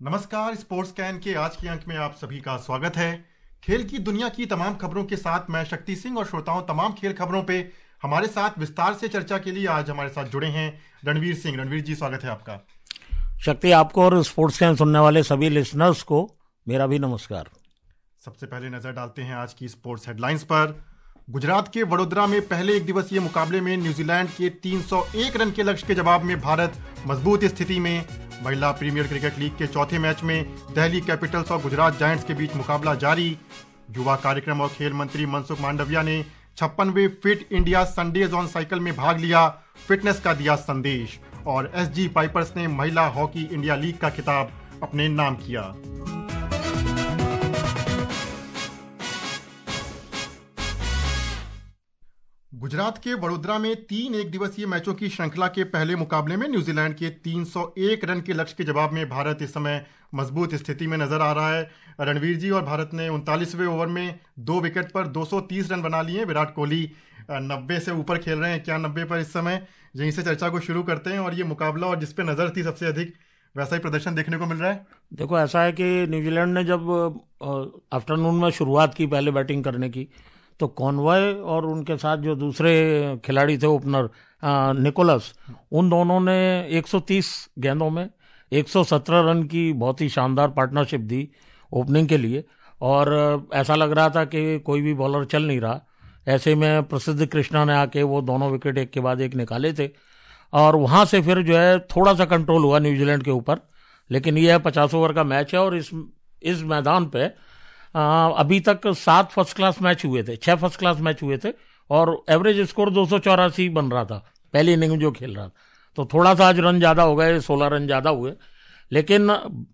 नमस्कार, sports can के आज के अंक में आप सभी का स्वागत है। खेल की दुनिया की तमाम खबरों के साथ मैं शक्ति सिंह और श्रोताओं तमाम खेल खबरों पे हमारे साथ विस्तार से चर्चा के लिए आज हमारे साथ जुड़े हैं रणवीर सिंह। रणवीर जी, स्वागत है आपका। शक्ति, आपको और स्पोर्ट्स कैन सुनने वाले सभी लिसनर्स को मेरा भी नमस्कार। सबसे पहले नजर डालते हैं आज की स्पोर्ट्स हेडलाइंस पर। गुजरात के वडोदरा में पहले एक दिवसीय मुकाबले में न्यूजीलैंड के 301 रन के लक्ष्य के जवाब में भारत मजबूत स्थिति में। महिला प्रीमियर क्रिकेट लीग के चौथे मैच में दिल्ली कैपिटल्स और गुजरात जायंट्स के बीच मुकाबला जारी। युवा कार्यक्रम और खेल मंत्री मनसुख मांडविया ने 56वें fit India Sundays on cycle में भाग लिया, फिटनेस का दिया संदेश। और एसजी पाइपर्स ने महिला हॉकी इंडिया लीग का खिताब अपने नाम किया। गुजरात के वडोदरा में 3 एक दिवसीय मैचों की श्रृंखला के पहले मुकाबले में न्यूजीलैंड के 301 रन के लक्ष्य के जवाब में भारत इस समय मजबूत स्थिति में नजर आ रहा है। रणवीर जी, और भारत ने 39वें ओवर में 2 विकेट पर 230 रन बना लिए। विराट कोहली 90 से ऊपर खेल रहे हैं, क्या 90 पर इस समय। यहीं से चर्चा को शुरू करते हैं। और ये मुकाबला और जिसपे नजर थी सबसे अधिक, वैसा ही प्रदर्शन देखने को मिल रहा है। देखो, ऐसा है कि न्यूजीलैंड ने जब आफ्टरनून में शुरुआत की पहले बैटिंग करने की, तो कॉनवॉय और उनके साथ जो दूसरे खिलाड़ी थे ओपनर निकोलस, उन दोनों ने 130 गेंदों में 117 रन की बहुत ही शानदार पार्टनरशिप दी ओपनिंग के लिए। और ऐसा लग रहा था कि कोई भी बॉलर चल नहीं रहा। ऐसे में प्रसिद्ध कृष्णा ने आके वो दोनों विकेट एक के बाद एक निकाले थे और वहां से फिर जो है थोड़ा सा कंट्रोल हुआ न्यूजीलैंड के ऊपर। लेकिन ये 50 ओवर का मैच है और इस मैदान पे अभी तक 7 फर्स्ट क्लास मैच हुए थे, 6 फर्स्ट क्लास मैच हुए थे और एवरेज स्कोर 284 बन रहा था पहली इनिंग जो खेल रहा था। तो थोड़ा सा आज रन ज्यादा हो गए, 16 रन ज्यादा हुए। लेकिन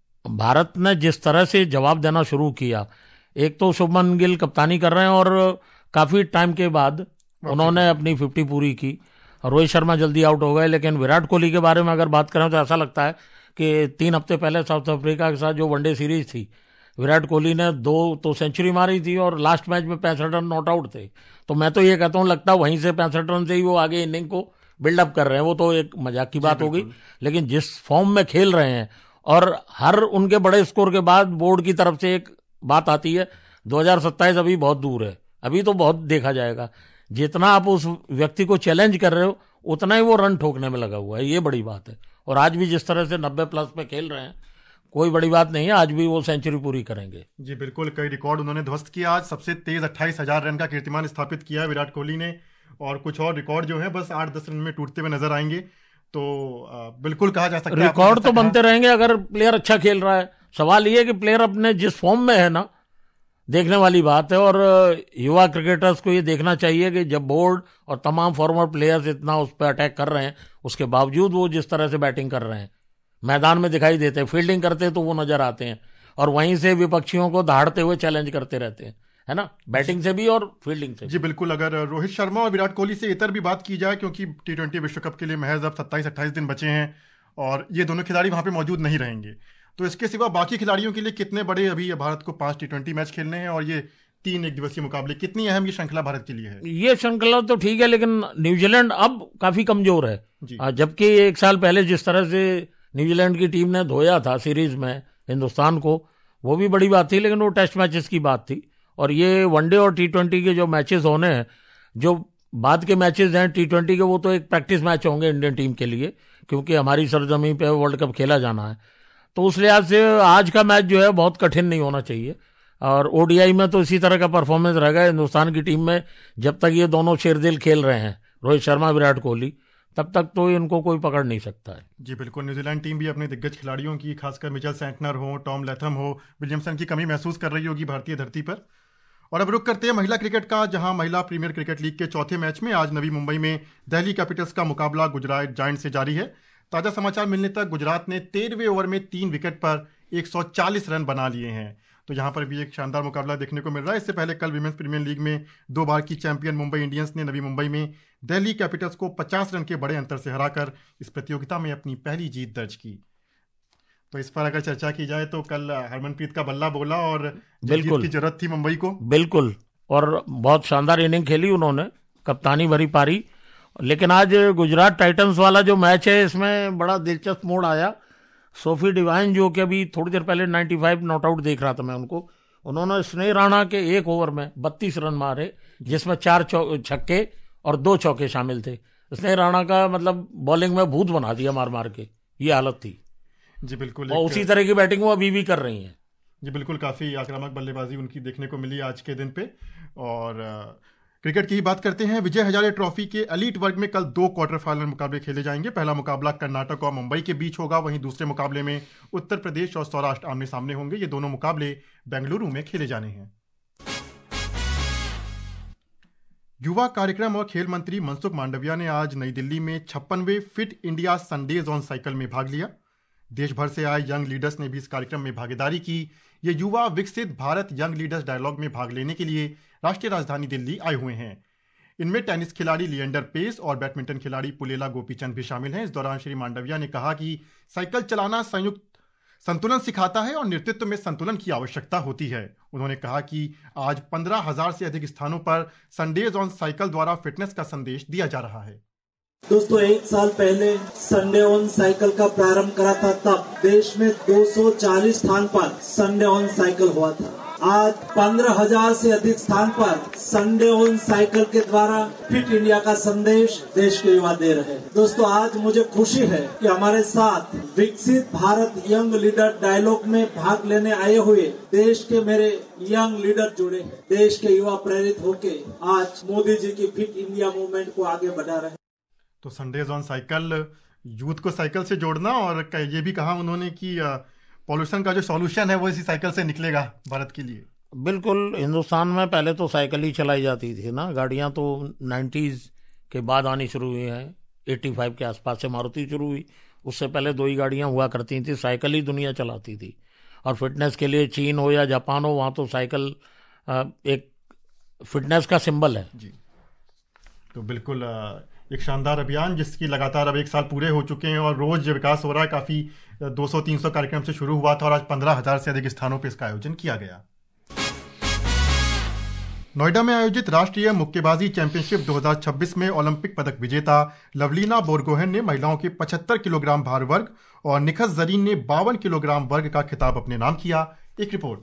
भारत ने जिस तरह से जवाब देना शुरू किया, एक तो शुभमन गिल कप्तानी कर रहे हैं और काफी टाइम के बाद उन्होंने अपनी 50 पूरी की। रोहित शर्मा जल्दी आउट हो गए। लेकिन विराट कोहली के बारे में अगर बात करें तो ऐसा लगता है कि 3 हफ्ते पहले साउथ अफ्रीका के साथ जो वनडे सीरीज थी, विराट कोहली ने 2 तो सेंचुरी मारी थी और लास्ट मैच में 65 रन नॉट आउट थे। तो मैं तो ये कहता हूँ, लगता है वहीं से 65 रन से ही वो आगे इनिंग को बिल्डअप कर रहे हैं। वो तो एक मजाक की बात होगी, लेकिन जिस फॉर्म में खेल रहे हैं और हर उनके बड़े स्कोर के बाद बोर्ड की तरफ से एक बात आती है 2027 अभी बहुत दूर है, अभी तो बहुत देखा जाएगा। जितना आप उस व्यक्ति को चैलेंज कर रहे हो उतना ही वो रन ठोकने में लगा हुआ है, ये बड़ी बात है। और आज भी जिस तरह से 90 प्लस पे खेल रहे हैं, कोई बड़ी बात नहीं है, आज भी वो सेंचुरी पूरी करेंगे। जी बिल्कुल, कई रिकॉर्ड उन्होंने ध्वस्त किया। आज सबसे तेज 28,000 रन का कीर्तिमान स्थापित किया है विराट कोहली ने। और कुछ और रिकॉर्ड जो है बस 8-10 रन में टूटते हुए नजर आएंगे। तो बिल्कुल कहा जा सकता है रिकॉर्ड तो बनते रहेंगे अगर प्लेयर अच्छा खेल रहा है। सवाल ये है कि प्लेयर अपने जिस फॉर्म में है ना, देखने वाली बात है। और युवा क्रिकेटर्स को ये देखना चाहिए कि जब बोर्ड और तमाम फॉर्मर प्लेयर्स इतना उस पर अटैक कर रहे हैं, उसके बावजूद वो जिस तरह से बैटिंग कर रहे हैं, मैदान में दिखाई देते हैं, फील्डिंग करते तो वो नजर आते हैं और वहीं से विपक्षियों को दहाड़ते हुए चैलेंज करते रहते हैं, है ना, बैटिंग से भी और फील्डिंग से। जी बिल्कुल, अगर रोहित शर्मा और विराट कोहली से इतर भी बात की जाए, क्योंकि T20 विश्व कप के लिए महज अब 27-28 दिन बचे हैं और ये दोनों खिलाड़ी वहां पे मौजूद नहीं रहेंगे, तो इसके सिवा बाकी खिलाड़ियों के लिए कितने बड़े अभी भारत को 5 T20 मैच खेलने हैं और ये 3 एक दिवसीय मुकाबले, कितनी अहम ये श्रृंखला भारत के लिए है? ये श्रृंखला तो ठीक है, लेकिन न्यूजीलैंड अब काफी कमजोर है। जबकि 1 साल पहले जिस तरह से न्यूजीलैंड की टीम ने धोया था सीरीज में हिंदुस्तान को, वो भी बड़ी बात थी, लेकिन वो टेस्ट मैचेस की बात थी। और ये वनडे और T20 के जो मैचेस होने हैं, जो बाद के मैचेस हैं T20 के, वो तो एक प्रैक्टिस मैच होंगे इंडियन टीम के लिए, क्योंकि हमारी सरजमी पे वर्ल्ड कप खेला जाना है। तो उस लिहाज से आज का मैच जो है बहुत कठिन नहीं होना चाहिए। और ODI में तो इसी तरह का परफॉर्मेंस रहेगा हिंदुस्तान की टीम में। जब तक ये दोनों शेरदिल खेल रहे हैं, रोहित शर्मा विराट कोहली, तब तक तो इनको कोई पकड़ नहीं सकता है। जी बिल्कुल, न्यूजीलैंड टीम भी अपने दिग्गज खिलाड़ियों की, खासकर मिचेल सेंटनर हो, टॉम लैथम हो, विलियमसन की कमी महसूस कर रही होगी भारतीय धरती पर। और अब रुक करते हैं महिला क्रिकेट का, जहां महिला प्रीमियर क्रिकेट लीग के चौथे मैच में आज नवी मुंबई में दिल्ली कैपिटल्स का मुकाबला गुजरात जायंट्स से जारी है। ताजा समाचार मिलने तक गुजरात ने 13वें ओवर में 3 विकेट पर 140 रन बना लिए हैं। तो यहाँ पर भी एक शानदार मुकाबला देखने को मिल रहा है। इससे पहले कल विमेंस प्रीमियर लीग में 2 बार की चैंपियन मुंबई इंडियंस ने नवी मुंबई में दिल्ली कैपिटल्स को 50 रन के बड़े अंतर से हराकर इस प्रतियोगिता में अपनी पहली जीत दर्ज की। तो इस पर अगर चर्चा की जाए तो कल हरमनप्रीत का बल्ला बोला और जीत की जरूरत थी मुंबई को। बिल्कुल, और बहुत शानदार इनिंग खेली उन्होंने, कप्तानी भरी पारी। लेकिन आज गुजरात टाइटंस वाला जो मैच है, इसमें बड़ा दिलचस्प मोड़ आया। सोफी डिवाइन जो कि अभी थोड़ी देर पहले 95 नॉट आउट देख रहा था मैं उनको, उन्होंने स्नेह राणा के एक ओवर में 32 रन मारे, जिसमें 4 छक्के और 2 चौके शामिल थे। स्नेह राणा का मतलब बॉलिंग में भूत बना दिया मार मार के, ये हालत थी जी बिल्कुल। और उसी तरह की बैटिंग वो अभी भी कर रही हैं जी बिल्कुल, काफ़ी आक्रामक बल्लेबाजी उनकी देखने को मिली आज के दिन पे। और क्रिकेट की ही बात करते हैं। विजय हजारे ट्रॉफी के एलीट वर्ग में कल 2 क्वार्टर फाइनल मुकाबले खेले जाएंगे। पहला मुकाबला कर्नाटक और मुंबई के बीच होगा, वहीं दूसरे मुकाबले में उत्तर प्रदेश और सौराष्ट्र आमने सामने होंगे। ये दोनों मुकाबले बेंगलुरु में खेले जाने हैं। युवा कार्यक्रम और खेल मंत्री मनसुख मांडविया ने आज नई दिल्ली में 56वें fit India Sundays on cycle में भाग लिया। देश भर से आए यंग लीडर्स ने भी इस कार्यक्रम में भागीदारी की। ये युवा विकसित भारत यंग लीडर्स डायलॉग में भाग लेने के लिए राष्ट्रीय राजधानी दिल्ली आए हुए हैं। इनमें टेनिस खिलाड़ी लिएंडर पेस और बैडमिंटन खिलाड़ी पुलेला गोपीचंद भी शामिल हैं। इस दौरान श्री मांडविया ने कहा कि साइकिल चलाना संयुक्त संतुलन सिखाता है और नेतृत्व में संतुलन की आवश्यकता होती है। उन्होंने कहा कि आज 15,000 से अधिक स्थानों पर संडेज ऑन साइकिल द्वारा फिटनेस का संदेश दिया जा रहा है। दोस्तों, 1 साल पहले संडे ऑन साइकिल का प्रारंभ करा था, तब देश में 240 स्थान पर संडे ऑन साइकिल हुआ था। आज 15,000 से अधिक स्थान पर संडे ऑन साइकिल के द्वारा फिट इंडिया का संदेश देश के युवा दे रहे हैं। दोस्तों, आज मुझे खुशी है कि हमारे साथ विकसित भारत यंग लीडर डायलॉग में भाग लेने आए हुए देश के मेरे यंग लीडर जुड़े हैं। देश के युवा प्रेरित होके आज मोदी जी की फिट इंडिया मूवमेंट को आगे बढ़ा रहे हैं। तो संडेज ऑन साइकिल, यूथ को साइकिल से जोड़ना, और ये भी कहा उन्होंने कि पॉल्यूशन का जो सॉल्यूशन है वो इसी साइकिल से निकलेगा भारत के लिए। बिल्कुल। हिंदुस्तान में पहले तो साइकिल ही चलाई जाती थी ना, गाड़ियां तो 90s के बाद आनी शुरू हुई हैं। 85 के आसपास से मारुति शुरू हुई, उससे पहले 2 ही गाड़ियां हुआ करती थी, साइकिल ही दुनिया चलाती थी। और फिटनेस के लिए चीन हो या जापान हो, वहाँ तो साइकिल एक फिटनेस का सिंबल है जी। तो बिल्कुल एक शानदार अभियान जिसकी लगातार अब 1 साल पूरे हो चुके हैं और रोज विकास हो रहा है। काफ़ी 200-300 कार्यक्रम से शुरू हुआ था और आज 15,000 से अधिक स्थानों पर इसका आयोजन किया गया। नोएडा में आयोजित राष्ट्रीय मुक्केबाजी चैंपियनशिप 2026 में ओलंपिक पदक विजेता लवलीना बोरगोहेन ने महिलाओं के 75 किलोग्राम भार वर्ग और निखत जरीन ने 52 किलोग्राम वर्ग का खिताब अपने नाम किया। एक रिपोर्ट।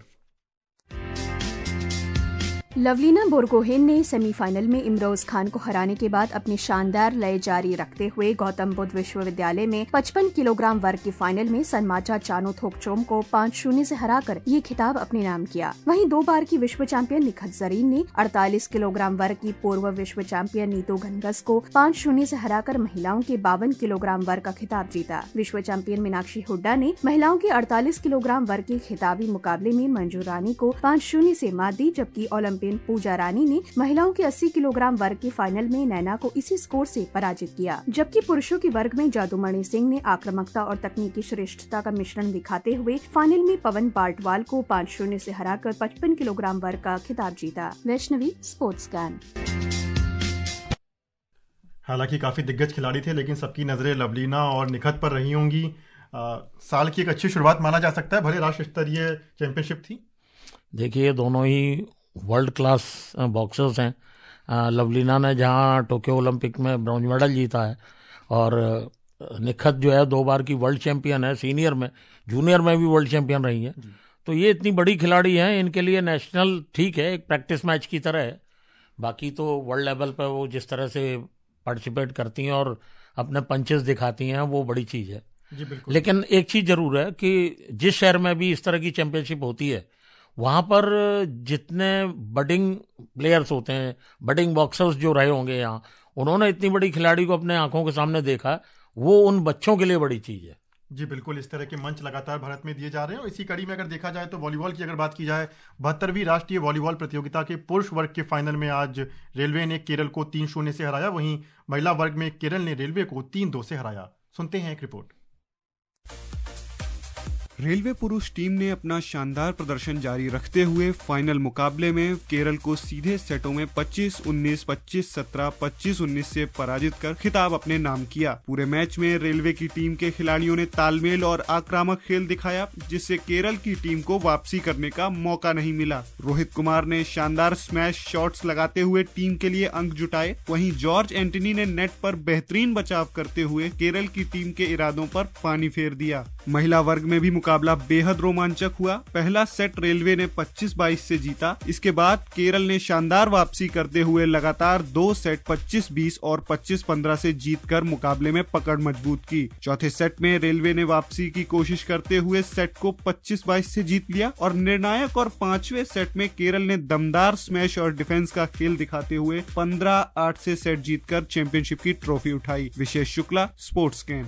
लवलीना बोरगोहेन ने सेमीफाइनल में इमरोज खान को हराने के बाद अपनी शानदार लय जारी रखते हुए गौतम बुद्ध विश्वविद्यालय में 55 किलोग्राम वर्ग के फाइनल में सनमाचा चानुथोकचोम को 5-0 से हराकर ये खिताब अपने नाम किया। वहीं 2 बार की विश्व चैंपियन निखत जरीन ने 48 किलोग्राम वर्ग की पूर्व विश्व चैंपियन नीतू घनघस को 5-0 से हराकर महिलाओं के 52 किलोग्राम वर्ग का खिताब जीता। विश्व चैंपियन मीनाक्षी हुड्डा ने महिलाओं के 48 किलोग्राम वर्ग के खिताबी मुकाबले में मंजू रानी को 5-0 से मात दी, जबकि ओलंपिक पूजा रानी ने महिलाओं के 80 किलोग्राम वर्ग के फाइनल में नैना को इसी स्कोर से पराजित किया। जबकि पुरुषों के वर्ग में जादूमणि सिंह ने आक्रामकता और तकनीकी श्रेष्ठता का मिश्रण दिखाते हुए फाइनल में पवन बार्टवाल को 5-0 से हराकर 55 किलोग्राम वर्ग का खिताब जीता। Vaishnavi, sports can. हालांकि काफी दिग्गज खिलाड़ी थे, लेकिन सबकी नजरें लवलीना और निखत पर रही होंगी। साल की एक अच्छी शुरुआत माना जा सकता है, भले राष्ट्र स्तरीय चैंपियनशिप थी। देखिए, दोनों ही वर्ल्ड क्लास बॉक्सर्स हैं। लवलीना ने जहां टोक्यो ओलंपिक में ब्रॉन्ज मेडल जीता है और निखत जो है 2 बार की वर्ल्ड चैंपियन है, सीनियर में, जूनियर में भी वर्ल्ड चैंपियन रही है। तो ये इतनी बड़ी खिलाड़ी हैं, इनके लिए नेशनल ठीक है, एक प्रैक्टिस मैच की तरह है। बाकी तो वर्ल्ड लेवल पर वो जिस तरह से पार्टिसिपेट करती हैं और अपने पंचेस दिखाती हैं, वो बड़ी चीज़ है जी। बिल्कुल। लेकिन एक चीज़ जरूर है कि जिस शहर में भी इस तरह की चैंपियनशिप होती है, वहाँ पर जितने बडिंग प्लेयर्स होते हैं, बडिंग बॉक्सर्स जो रहे होंगे यहाँ, उन्होंने इतनी बड़ी खिलाड़ी को अपने आंखों के सामने देखा, वो उन बच्चों के लिए बड़ी चीज़ है जी। बिल्कुल, इस तरह के मंच लगातार भारत में दिए जा रहे हैं। और इसी कड़ी में अगर देखा जाए तो वॉलीबॉल की अगर बात की जाए, 72वीं राष्ट्रीय वॉलीबॉल प्रतियोगिता के पुरुष वर्ग के फाइनल में आज रेलवे ने केरल को 3-0 से हराया। वहीं महिला वर्ग में केरल ने रेलवे को 3-2 से हराया। सुनते हैं एक रिपोर्ट। रेलवे पुरुष टीम ने अपना शानदार प्रदर्शन जारी रखते हुए फाइनल मुकाबले में केरल को सीधे सेटों में 25-19, 25-17, 25-19 से पराजित कर खिताब अपने नाम किया। पूरे मैच में रेलवे की टीम के खिलाड़ियों ने तालमेल और आक्रामक खेल दिखाया, जिससे केरल की टीम को वापसी करने का मौका नहीं मिला। रोहित कुमार ने शानदार स्मैश शॉट्स लगाते हुए टीम के लिए अंक जुटाए। वहीं जॉर्ज एंटनी ने नेट पर बेहतरीन बचाव करते हुए केरल की टीम के इरादों पर पानी फेर दिया। महिला वर्ग में भी मुकाबला बेहद रोमांचक हुआ। पहला सेट रेलवे ने 25-22 से जीता। इसके बाद केरल ने शानदार वापसी करते हुए लगातार 2 सेट 25-20 और 25-15 से जीतकर मुकाबले में पकड़ मजबूत की। चौथे सेट में रेलवे ने वापसी की कोशिश करते हुए सेट को 25-22 से जीत लिया और निर्णायक और 5वें सेट में केरल ने दमदार स्मैश और डिफेंस का खेल दिखाते हुए 15-8 से सेट जीतकर चैंपियनशिप की ट्रॉफी उठाई। Vishesh Shukla, sports can.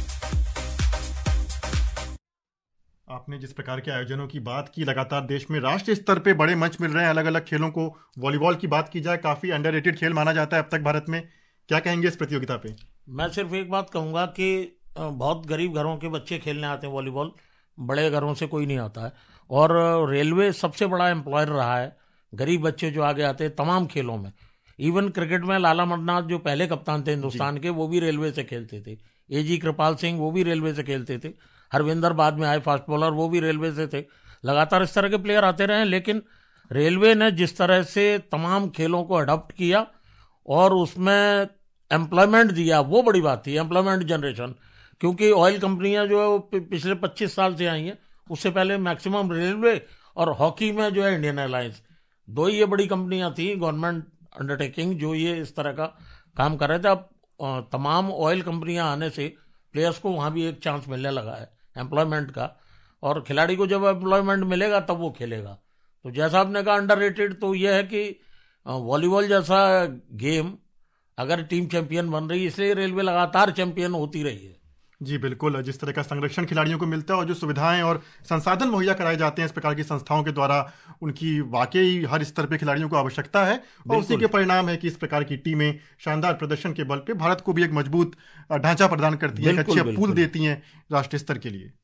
आपने जिस प्रकार के आयोजनों की बात की, लगातार देश में राष्ट्रीय स्तर पे बड़े मंच मिल रहे हैं अलग अलग खेलों को। वॉलीबॉल की बात की जाए, काफी अंडररेटेड खेल माना जाता है अब तक भारत में। क्या कहेंगे इस प्रतियोगिता पे? मैं सिर्फ एक बात कहूंगा कि बहुत गरीब घरों के बच्चे खेलने आते हैं वॉलीबॉल, बड़े घरों से कोई नहीं आता है। और रेलवे सबसे बड़ा एम्प्लॉयर रहा है। गरीब बच्चे जो आगे आते हैं तमाम खेलों में, इवन क्रिकेट में लाला अमरनाथ जो पहले कप्तान थे हिंदुस्तान के, वो भी रेलवे से खेलते थे। एजी कृपाल सिंह वो भी रेलवे से खेलते थे। हरविंदर बाद में आए फास्ट बॉलर, वो भी रेलवे से थे। लगातार इस तरह के प्लेयर आते रहे। लेकिन रेलवे ने जिस तरह से तमाम खेलों को अडॉप्ट किया और उसमें एम्प्लॉयमेंट दिया, वो बड़ी बात थी, एम्प्लॉयमेंट जनरेशन। क्योंकि ऑयल कंपनियां जो पिछले 25 साल से आई हैं, उससे पहले मैक्सिमम रेलवे और हॉकी में जो है इंडियन एयरलाइंस, 2 ही ये बड़ी कंपनियां थी गवर्नमेंट अंडरटेकिंग जो ये इस तरह का काम कर रहे थे। अब तमाम ऑयल कंपनियां आने से प्लेयर्स को वहाँ भी एक चांस मिलने लगा है एम्प्लॉयमेंट का। और खिलाड़ी को जब एम्प्लॉयमेंट मिलेगा तब वो खेलेगा। तो जैसा आपने कहा अंडररेटेड, तो ये है कि वॉलीबॉल जैसा गेम अगर टीम चैंपियन बन रही है, इसलिए रेलवे लगातार चैंपियन होती रही है। जी बिल्कुल, जिस तरह का संरक्षण खिलाड़ियों को मिलता है और जो सुविधाएं और संसाधन मुहैया कराए जाते हैं इस प्रकार की संस्थाओं के द्वारा, उनकी वाकई हर स्तर पे खिलाड़ियों को आवश्यकता है। और उसी के परिणाम है कि इस प्रकार की टीमें शानदार प्रदर्शन के बल पे भारत को भी एक मजबूत ढांचा प्रदान करती है, एक अच्छे पूल देती हैं राष्ट्रीय स्तर के लिए।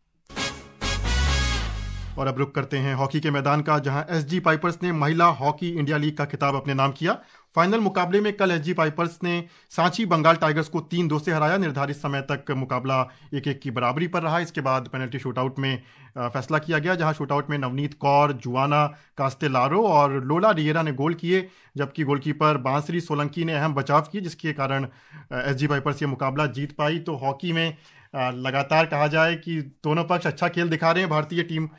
और अब रुक करते हैं हॉकी के मैदान का, जहां एसजी पाइपर्स ने महिला हॉकी इंडिया लीग का खिताब अपने नाम किया। फाइनल मुकाबले में कल एसजी पाइपर्स ने सांची बंगाल टाइगर्स को 3-2 से हराया। निर्धारित समय तक मुकाबला 1-1 की बराबरी पर रहा। इसके बाद पेनल्टी शूटआउट में फैसला किया गया, जहां शूटआउट में नवनीत कौर, जुआना कास्तेलारो और लोला रिएरा ने गोल किए, जबकि गोलकीपर बांसरी सोलंकी ने अहम बचाव किए, जिसके कारण एसजी पाइपर्स ये मुकाबला जीत पाई। तो हॉकी में लगातार कहा जाए कि दोनों पक्ष अच्छा खेल दिखा रहे हैं। भारतीय टीम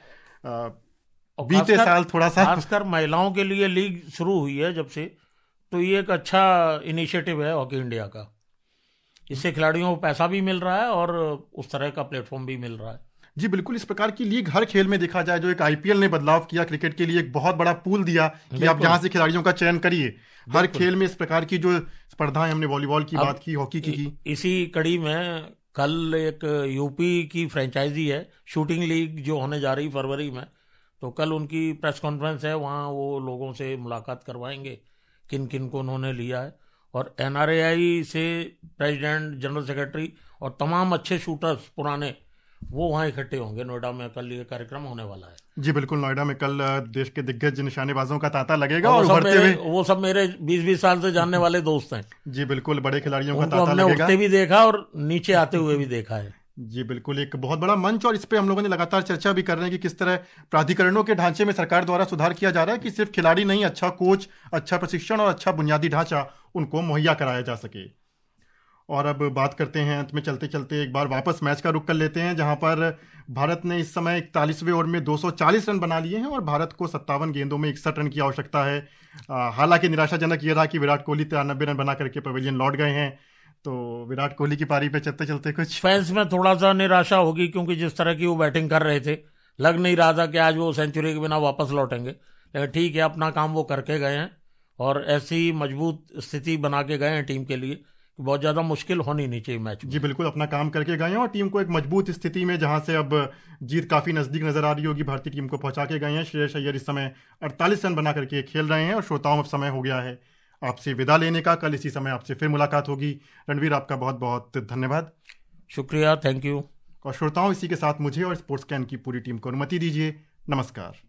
बीते साल थोड़ा सा, खासकर महिलाओं के लिए लीग शुरू हुई है जब से, तो ये एक अच्छा इनिशिएटिव है हॉकी इंडिया का। इससे खिलाड़ियों को पैसा भी मिल रहा है और उस तरह का प्लेटफॉर्म भी मिल रहा है। जी बिल्कुल, इस प्रकार की लीग हर खेल में देखा जाए। जो एक आईपीएल ने बदलाव किया क्रिकेट के लिए, एक बहुत बड़ा पूल दिया कि आप जहां से खिलाड़ियों का चयन करिए। हर खेल में इस प्रकार की जो स्पर्धाएं, हमने वॉलीबॉल की बात की, हॉकी की। इसी कड़ी में कल एक यूपी की फ्रेंचाइजी है शूटिंग लीग जो होने जा रही फरवरी में, तो कल उनकी प्रेस कॉन्फ्रेंस है, वहाँ वो लोगों से मुलाकात करवाएंगे किन किन को उन्होंने लिया है। और एनआरएआई से प्रेसिडेंट, जनरल सेक्रेटरी और तमाम अच्छे शूटर्स पुराने, वो वहाँ इकट्ठे होंगे नोएडा में। कल ये कार्यक्रम होने वाला है। जी बिल्कुल, नोएडा में कल देश के दिग्गज निशानेबाजों का तांता लगेगा। और उभरते हुए वो सब मेरे 20-20 साल से जानने वाले दोस्त हैं। जी बिल्कुल, बड़े खिलाड़ियों का उनको तांता हमने लगेगा। उठते भी देखा और नीचे आते हुए भी देखा है। जी बिल्कुल, एक बहुत बड़ा मंच। और इस पे हम लोगों ने लगातार चर्चा भी कर रहे हैं कि किस तरह प्राधिकरणों के ढांचे में सरकार द्वारा सुधार किया जा रहा है कि सिर्फ खिलाड़ी नहीं, अच्छा कोच, अच्छा प्रशिक्षण और अच्छा बुनियादी ढांचा उनको मुहैया कराया जा सके। और अब बात करते हैं, अंत में चलते चलते एक बार वापस मैच का रुख कर लेते हैं, जहां पर भारत ने इस समय 41वें ओवर में 240 रन बना लिए हैं और भारत को 57 गेंदों में 61 रन की आवश्यकता है। हालांकि निराशाजनक ये रहा कि विराट कोहली 93 रन बना करके पवेलियन लौट गए हैं। तो विराट कोहली की पारी पे चलते चलते कुछ फैंस में थोड़ा सा निराशा होगी, क्योंकि जिस तरह की वो बैटिंग कर रहे थे, लग नहीं रहा था कि आज वो सेंचुरी के बिना वापस लौटेंगे। लेकिन ठीक है, अपना काम वो करके गए हैं और ऐसी मजबूत स्थिति बना के गए हैं टीम के लिए, बहुत ज्यादा मुश्किल होनी नहीं चाहिए मैच। जी बिल्कुल, अपना काम करके गए हैं और टीम को एक मजबूत स्थिति में, जहां से अब जीत काफी नजदीक नजर आ रही होगी, भारतीय टीम को पहुंचा के गए हैं। श्रेयस अय्यर इस समय 48 रन बना करके खेल रहे हैं। और श्रोताओं, अब समय हो गया है आपसे विदा लेने का। कल इसी समय आपसे फिर मुलाकात होगी। रणवीर, आपका बहुत बहुत धन्यवाद। शुक्रिया, थैंक यू। और श्रोताओं, इसी के साथ मुझे और स्पोर्ट्स कैन की पूरी टीम को अनुमति दीजिए। नमस्कार।